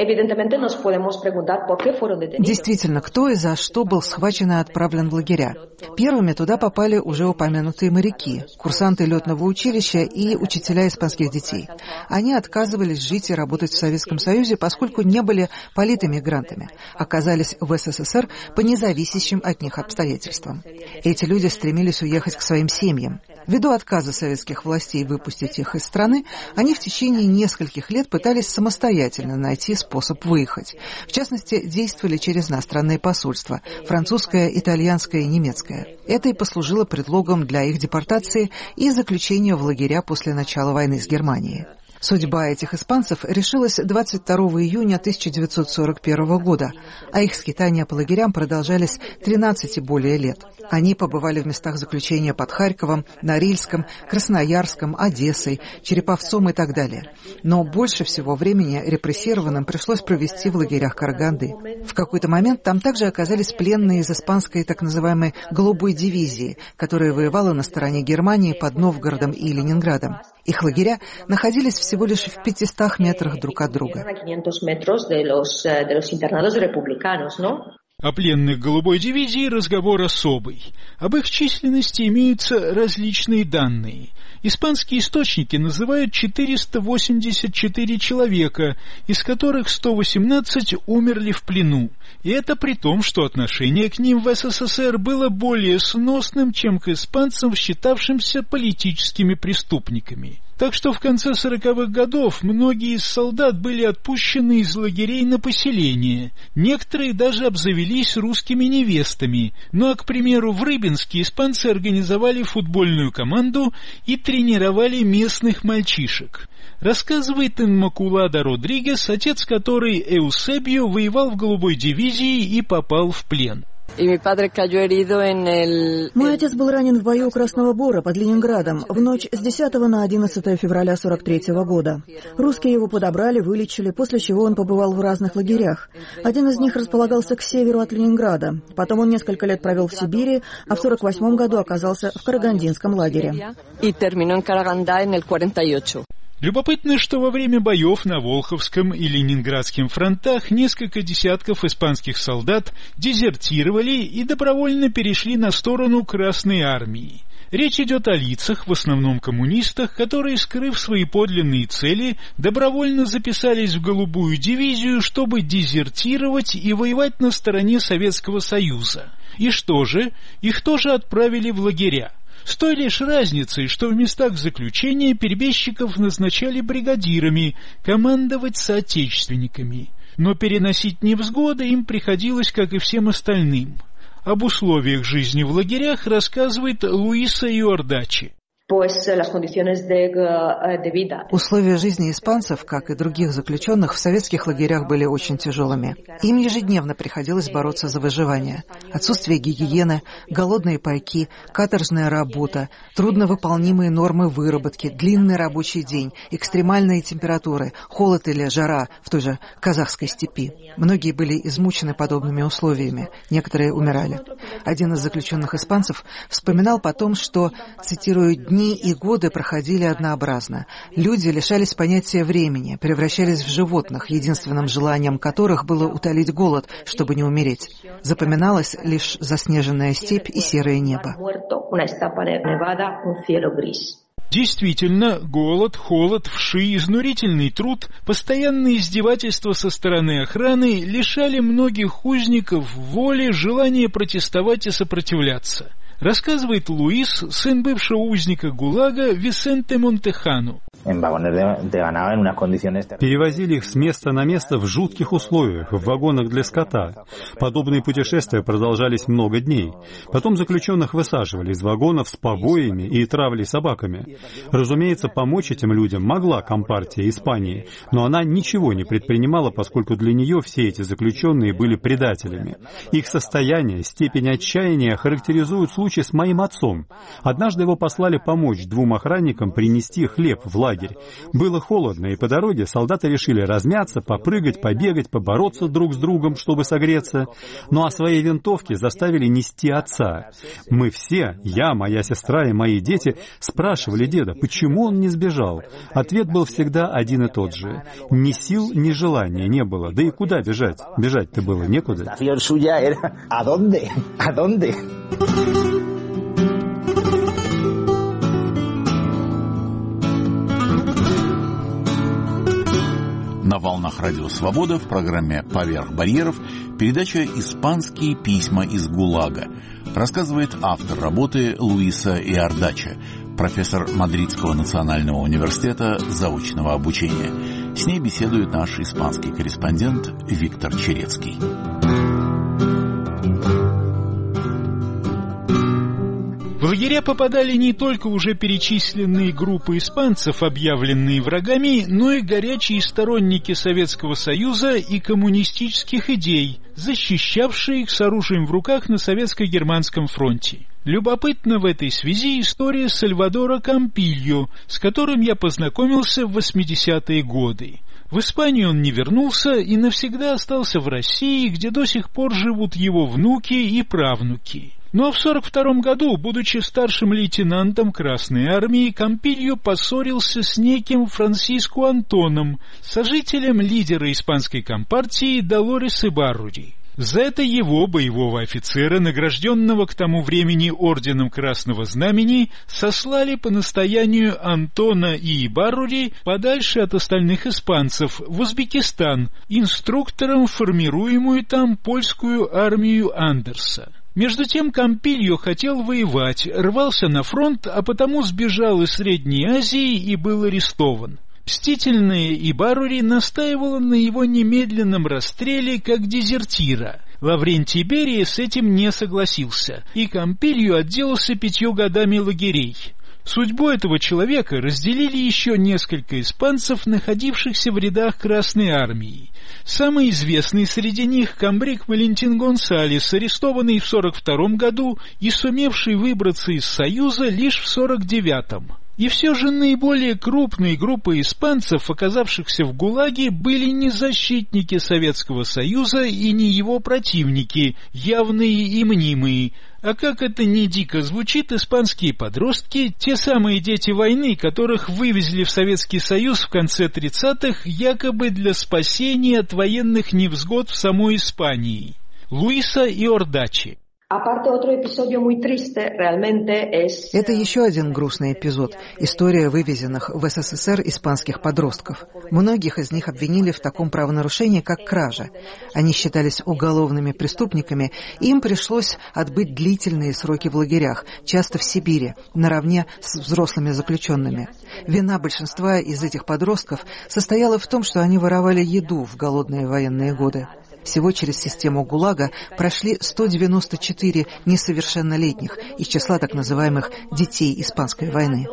Действительно, кто и за что был схвачен и отправлен в лагеря? Первыми туда попали уже упомянутые моряки, курсанты летного училища и учителя испанских детей. Они отказывались жить и работать в Советском Союзе, поскольку не были политэмигрантами, оказались в СССР по независящим от них обстоятельствам. Эти люди стремились уехать к своим семьям. Ввиду отказа советских властей выпустить их из страны, они в течение нескольких лет пытались самостоятельно найти способ выехать. В частности, действовали через иностранные посольства – французское, итальянское и немецкое. Это и послужило предлогом для их депортации и заключения в лагеря после начала войны с Германией. Судьба этих испанцев решилась 22 июня 1941 года, а их скитания по лагерям продолжались 13 и более лет. Они побывали в местах заключения под Харьковом, Норильском, Красноярском, Одессой, Череповцом и так далее. Но больше всего времени репрессированным пришлось провести в лагерях Караганды. В какой-то момент там также оказались пленные из испанской так называемой «голубой дивизии», которая воевала на стороне Германии под Новгородом и Ленинградом. Их лагеря находились всего лишь в 500 метрах друг от друга. О пленных голубой дивизии разговор особый. Об их численности имеются различные данные. Испанские источники называют 484 человека, из которых 118 умерли в плену. И это при том, что отношение к ним в СССР было более сносным, чем к испанцам, считавшимся политическими преступниками. Так что в конце 40-х годов многие из солдат были отпущены из лагерей на поселение. Некоторые даже обзавелись русскими невестами. Ну а, к примеру, в Рыбинске испанцы организовали футбольную команду и тренировали местных мальчишек. Рассказывает Инмакулада Родригес, отец которой Эусебио воевал в голубой дивизии и попал в плен. Мой отец был ранен в бою у Красного Бора под Ленинградом в ночь с 10 на 11 февраля 43 года. Русские его подобрали, вылечили, после чего он побывал в разных лагерях. Один из них располагался к северу от Ленинграда. Потом он несколько лет провел в Сибири, а в 48 году оказался в Карагандинском лагере. Любопытно, что во время боев на Волховском и Ленинградском фронтах несколько десятков испанских солдат дезертировали и добровольно перешли на сторону Красной армии. Речь идет о лицах, в основном коммунистах, которые, скрыв свои подлинные цели, добровольно записались в голубую дивизию, чтобы дезертировать и воевать на стороне Советского Союза. И что же? Их тоже отправили в лагеря. С той лишь разницей, что в местах заключения перебежчиков назначали бригадирами, командовать соотечественниками. Но переносить невзгоды им приходилось, как и всем остальным. Об условиях жизни в лагерях рассказывает Луиса Иордачи. Условия жизни испанцев, как и других заключенных, в советских лагерях были очень тяжелыми. Им ежедневно приходилось бороться за выживание. Отсутствие гигиены, голодные пайки, каторжная работа, трудновыполнимые нормы выработки, длинный рабочий день, экстремальные температуры, холод или жара в той же казахской степи. Многие были измучены подобными условиями, некоторые умирали. Один из заключенных испанцев вспоминал потом, что, цитирую, «дни и годы проходили однообразно. Люди лишались понятия времени, превращались в животных, единственным желанием которых было утолить голод, чтобы не умереть. Запоминалась лишь заснеженная степь и серое небо». Действительно, голод, холод, вши, изнурительный труд, постоянные издевательства со стороны охраны лишали многих узников воли, желания протестовать и сопротивляться. Рассказывает Луис, сын бывшего узника ГУЛАГа Висенте Монтехану. Перевозили их с места на место в жутких условиях, в вагонах для скота. Подобные путешествия продолжались много дней. Потом заключенных высаживали из вагонов с побоями и травлей собаками. Разумеется, помочь этим людям могла Компартия Испании, но она ничего не предпринимала, поскольку для нее все эти заключенные были предателями. Их состояние, степень отчаяния характеризуют случай с моим отцом. Однажды его послали помочь двум охранникам принести хлеб в лагерь. Было холодно, и по дороге солдаты решили размяться, попрыгать, побегать, побороться друг с другом, чтобы согреться. Ну а свои винтовки заставили нести отца. Мы все, я, моя сестра и мои дети, спрашивали деда, почему он не сбежал. Ответ был всегда один и тот же. Ни сил, ни желания не было. Да и куда бежать? Бежать-то было некуда. На волнах Радио Свобода в программе «Поверх барьеров» передача «Испанские письма из ГУЛАГа». Рассказывает автор работы Луиса Иордачи, профессор Мадридского национального университета заочного обучения. С ней беседует наш испанский корреспондент Виктор Черецкий. В лагеря попадали не только уже перечисленные группы испанцев, объявленные врагами, но и горячие сторонники Советского Союза и коммунистических идей, защищавшие их с оружием в руках на Советско-Германском фронте. Любопытна в этой связи история Сальвадора Кампильо, с которым я познакомился в 80-е годы. В Испанию он не вернулся и навсегда остался в России, где до сих пор живут его внуки и правнуки. Но в 1942 году, будучи старшим лейтенантом Красной Армии, Кампильо поссорился с неким Франсиско Антоном, сожителем лидера испанской компартии Долорес Ибаррури. За это его, боевого офицера, награжденного к тому времени орденом Красного Знамени, сослали по настоянию Антона и Ибаррури подальше от остальных испанцев, в Узбекистан, инструктором в формируемую там польскую армию Андерса. Между тем Кампильо хотел воевать, рвался на фронт, а потому сбежал из Средней Азии и был арестован. Мстительная Ибаррури настаивала на его немедленном расстреле как дезертира. Лаврентий Берия с этим не согласился, и Кампильо отделался 5 годами лагерей. Судьбу этого человека разделили еще несколько испанцев, находившихся в рядах Красной Армии. Самый известный среди них — комбриг Валентин Гонсалес, арестованный в 1942 году и сумевший выбраться из Союза лишь в 1949. И все же наиболее крупные группы испанцев, оказавшихся в ГУЛАГе, были не защитники Советского Союза и не его противники, явные и мнимые, а как это ни дико звучит, испанские подростки, те самые дети войны, которых вывезли в Советский Союз в конце 30-х, якобы для спасения от военных невзгод в самой Испании. Луиса Иордачи. Это еще один грустный эпизод. История вывезенных в СССР испанских подростков. Многих из них обвинили в таком правонарушении, как кража. Они считались уголовными преступниками, и им пришлось отбыть длительные сроки в лагерях, часто в Сибири, наравне с взрослыми заключенными. Вина большинства из этих подростков состояла в том, что они воровали еду в голодные военные годы. Всего через систему ГУЛАГа прошли 194 несовершеннолетних из числа так называемых «детей Испанской войны».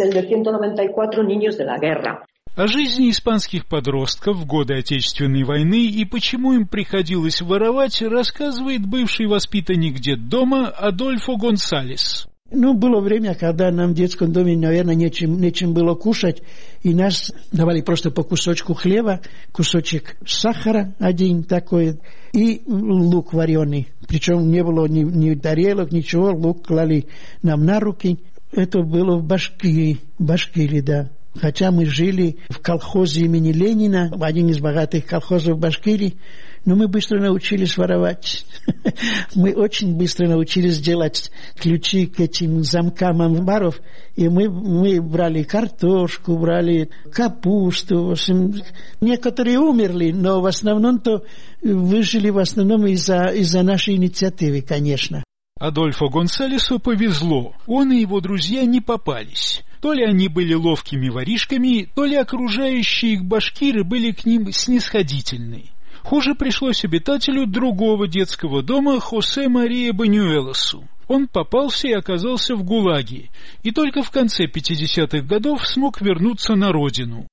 О жизни испанских подростков в годы Отечественной войны и почему им приходилось воровать, рассказывает бывший воспитанник детдома Адольфо Гонсалес. Было время, когда нам в детском доме, наверное, нечем было кушать, и нас давали просто по кусочку хлеба, кусочек сахара один такой, и лук вареный. Причем не было ни тарелок, ничего, лук клали нам на руки. Это было в Башкирии, да. Хотя мы жили в колхозе имени Ленина, один из богатых колхозов Башкирии, но мы быстро научились воровать. Мы очень быстро научились делать ключи к этим замкам амбаров, и мы брали картошку, брали капусту. В общем, некоторые умерли, но в основном-то выжили из-за нашей инициативы, конечно. Адольфо Гонсалесу повезло, он и его друзья не попались. То ли они были ловкими воришками, то ли окружающие их башкиры были к ним снисходительны. Хуже пришлось обитателю другого детского дома Хосе Мария Банюэлосу. Он попался и оказался в ГУЛАГе, и только в конце 50-х годов смог вернуться на родину.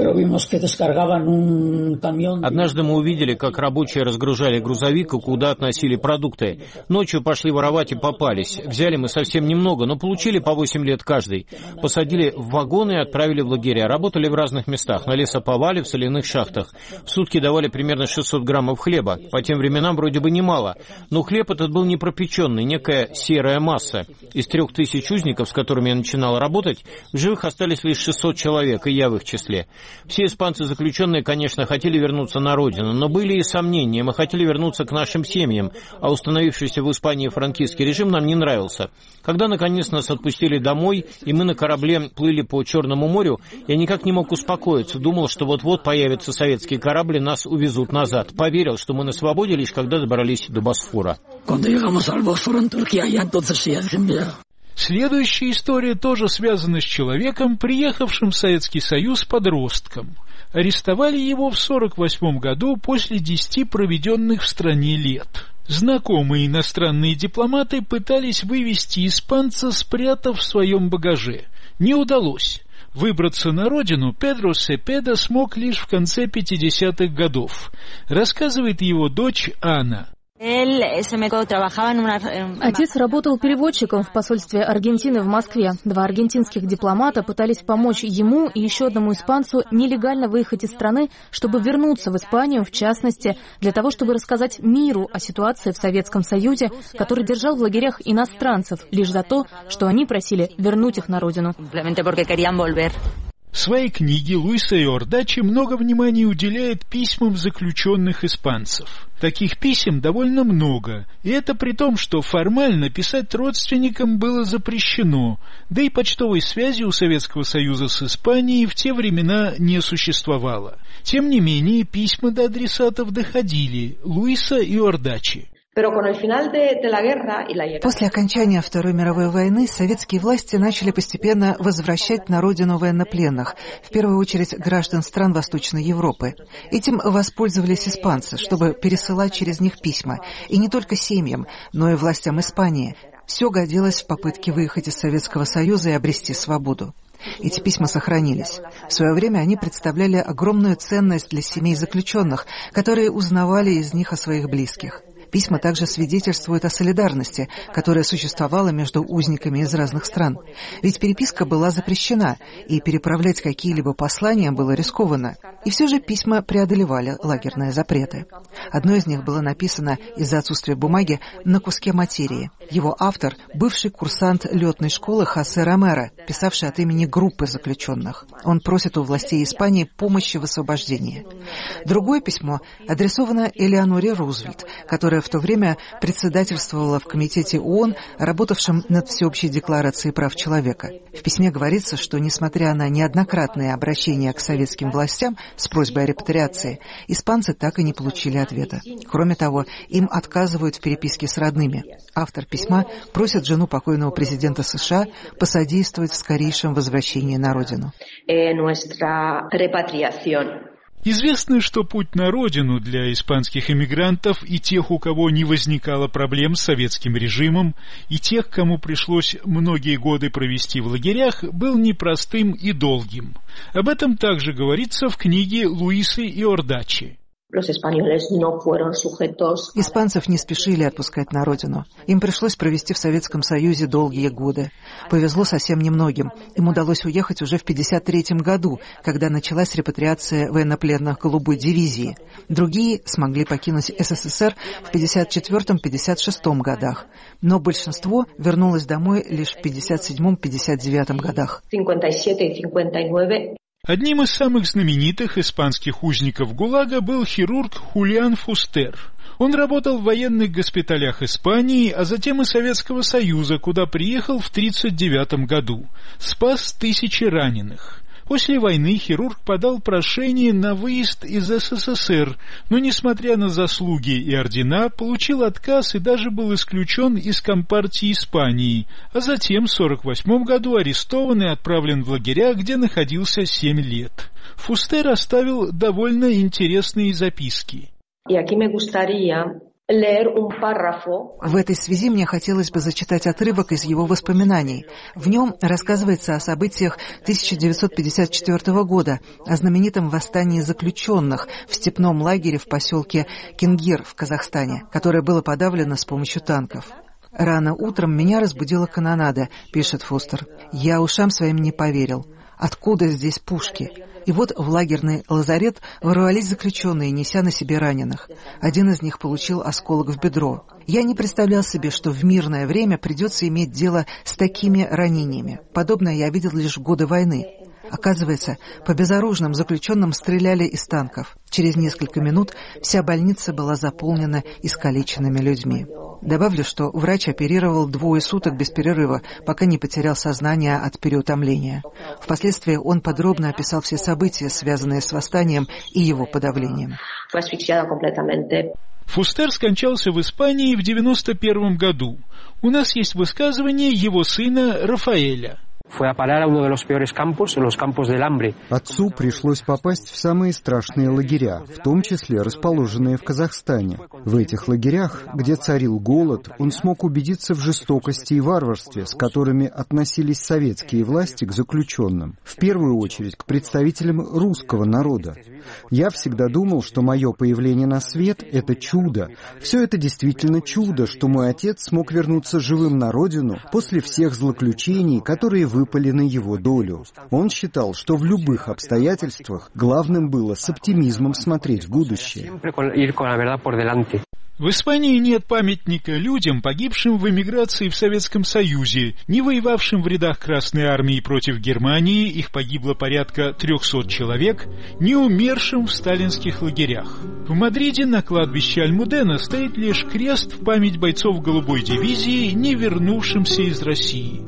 Однажды мы увидели, как рабочие разгружали грузовик и куда относили продукты. Ночью пошли воровать и попались. Взяли мы совсем немного, но получили по 8 лет каждый. Посадили в вагоны и отправили в лагеря. Работали в разных местах, на лесоповале, в соляных шахтах. В сутки давали примерно 600 граммов хлеба. По тем временам вроде бы немало. Но хлеб этот был не пропеченный, некая серая масса. Из 3000 узников, с которыми я начинал работать, в живых остались лишь 600 человек, и я в их числе. Все испанцы-заключенные, конечно, хотели вернуться на родину, но были и сомнения. Мы хотели вернуться к нашим семьям, а установившийся в Испании франкистский режим нам не нравился. Когда, наконец, нас отпустили домой, и мы на корабле плыли по Черному морю, я никак не мог успокоиться. Думал, что вот-вот появится советский корабль, и нас увезут назад. Поверил, что мы на свободе, лишь когда добрались до Босфора. Следующая история тоже связана с человеком, приехавшим в Советский Союз подростком. Арестовали его в 1948 году после 10 проведенных в стране лет. Знакомые иностранные дипломаты пытались вывести испанца, спрятав в своем багаже. Не удалось. Выбраться на родину Педро Сепеда смог лишь в конце 50-х годов. Рассказывает его дочь Анна. Отец работал переводчиком в посольстве Аргентины в Москве. 2 аргентинских дипломата пытались помочь ему и еще одному испанцу нелегально выехать из страны, чтобы вернуться в Испанию, в частности, для того, чтобы рассказать миру о ситуации в Советском Союзе, который держал в лагерях иностранцев лишь за то, что они просили вернуть их на родину. В своей книге Луиса Иордачи много внимания уделяет письмам заключенных испанцев. Таких писем довольно много, и это при том, что формально писать родственникам было запрещено, да и почтовой связи у Советского Союза с Испанией в те времена не существовало. Тем не менее, письма до адресатов доходили. Луиса Иордачи. После окончания Второй мировой войны советские власти начали постепенно возвращать на родину военнопленных, в первую очередь граждан стран Восточной Европы. Этим воспользовались испанцы, чтобы пересылать через них письма, и не только семьям, но и властям Испании. Все годилось в попытке выехать из Советского Союза и обрести свободу. Эти письма сохранились. В свое время они представляли огромную ценность для семей заключенных, которые узнавали из них о своих близких. Письма также свидетельствуют о солидарности, которая существовала между узниками из разных стран. Ведь переписка была запрещена, и переправлять какие-либо послания было рискованно. И все же письма преодолевали лагерные запреты. Одно из них было написано из-за отсутствия бумаги на куске материи. Его автор – бывший курсант летной школы Хосе Ромеро, писавший от имени группы заключенных. Он просит у властей Испании помощи в освобождении. Другое письмо адресовано Элеоноре Рузвельт, которая в то время председательствовала в комитете ООН, работавшем над Всеобщей декларацией прав человека. В письме говорится, что, несмотря на неоднократные обращения к советским властям с просьбой о репатриации, испанцы так и не получили ответа. Кроме того, им отказывают в переписке с родными. Автор письма просит жену покойного президента США посодействовать в скорейшем возвращении на родину. Известно, что путь на родину для испанских эмигрантов и тех, у кого не возникало проблем с советским режимом, и тех, кому пришлось многие годы провести в лагерях, был непростым и долгим. Об этом также говорится в книге Луисы Иордачи. Испанцев не спешили отпускать на родину. Им пришлось провести в Советском Союзе долгие годы. Повезло совсем немногим. Им удалось уехать уже в 1953 году, когда началась репатриация военнопленных голубой дивизии. Другие смогли покинуть СССР в 1954-1956 годах. Но большинство вернулось домой лишь в 1957-1959 годах. Одним из самых знаменитых испанских узников ГУЛАГа был хирург Хулиан Фустер. Он работал в военных госпиталях Испании, а затем и Советского Союза, куда приехал в 1939 году. Спас тысячи раненых. После войны хирург подал прошение на выезд из СССР, но, несмотря на заслуги и ордена, получил отказ и даже был исключен из Компартии Испании, а затем в 1948 году арестован и отправлен в лагеря, где находился 7 лет. Фустер оставил довольно интересные записки. В этой связи мне хотелось бы зачитать отрывок из его воспоминаний. В нем рассказывается о событиях 1954 года, о знаменитом восстании заключенных в степном лагере в поселке Кингир в Казахстане, которое было подавлено с помощью танков. «Рано утром меня разбудила канонада», — пишет Фустер. «Я ушам своим не поверил. Откуда здесь пушки?» И вот в лагерный лазарет ворвались заключенные, неся на себе раненых. Один из них получил осколок в бедро. Я не представлял себе, что в мирное время придется иметь дело с такими ранениями. Подобное я видел лишь в годы войны. Оказывается, по безоружным заключенным стреляли из танков. Через несколько минут вся больница была заполнена искалеченными людьми. Добавлю, что врач оперировал 2 суток без перерыва, пока не потерял сознание от переутомления. Впоследствии он подробно описал все события, связанные с восстанием и его подавлением. Фустер скончался в Испании в 1991 году. У нас есть высказывание его сына Рафаэля. Отцу пришлось попасть в самые страшные лагеря, в том числе расположенные в Казахстане. В этих лагерях, где царил голод, он смог убедиться в жестокости и варварстве, с которыми относились советские власти к заключенным, в первую очередь к представителям русского народа. Я всегда думал, что мое появление на свет — это чудо. Все это действительно чудо, что мой отец смог вернуться живым на родину после всех злоключений, которые выпали на его долю. Он считал, что в любых обстоятельствах главным было с оптимизмом смотреть в будущее. В Испании нет памятника людям, погибшим в эмиграции в Советском Союзе, не воевавшим в рядах Красной Армии против Германии, их погибло порядка 300 человек, не умершим в сталинских лагерях. В Мадриде на кладбище Альмудена стоит лишь крест в память бойцов голубой дивизии, не вернувшимся из России.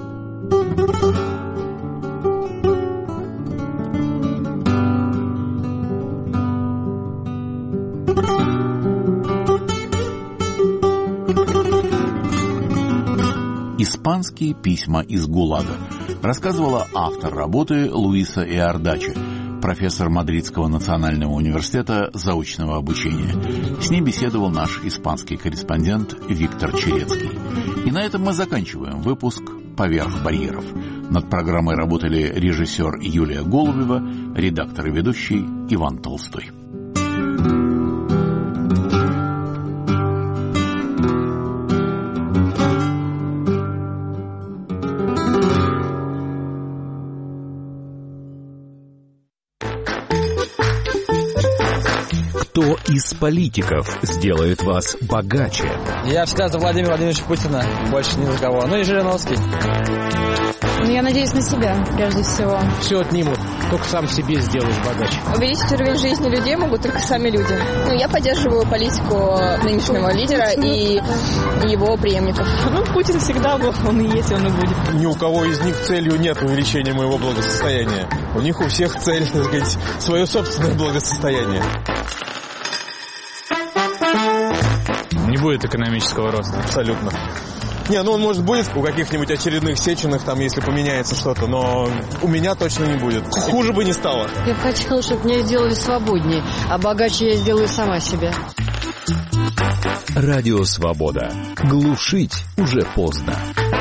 «Испанские письма из ГУЛАГа», рассказывала автор работы Луиса Иордачи, профессор Мадридского национального университета заочного обучения. С ней беседовал наш испанский корреспондент Виктор Черецкий. И на этом мы заканчиваем выпуск «Поверх барьеров». Над программой работали режиссер Юлия Голубева, редактор и ведущий Иван Толстой. Кто из политиков сделает вас богаче? Я всегда за Владимира Владимировича Путина, больше ни за кого. Ну и Жириновский. Ну, я надеюсь на себя, прежде всего. Все отнимут, только сам себе сделаешь богаче. Увеличить уровень жизни людей могут только сами люди. Ну, я поддерживаю политику нынешнего лидера и его преемников. Ну, Путин всегда был, он и есть, он и будет. Ни у кого из них целью нет увеличения моего благосостояния. У них у всех цель, так сказать, свое собственное благосостояние. Не будет экономического роста. Абсолютно. Не, ну он, может, будет у каких-нибудь очередных Сеченых, там, если поменяется что-то, но у меня точно не будет. Хуже бы не стало. Я бы хотела, чтобы меня сделали свободнее, а богаче я сделаю сама себя. Радио Свобода. Глушить уже поздно.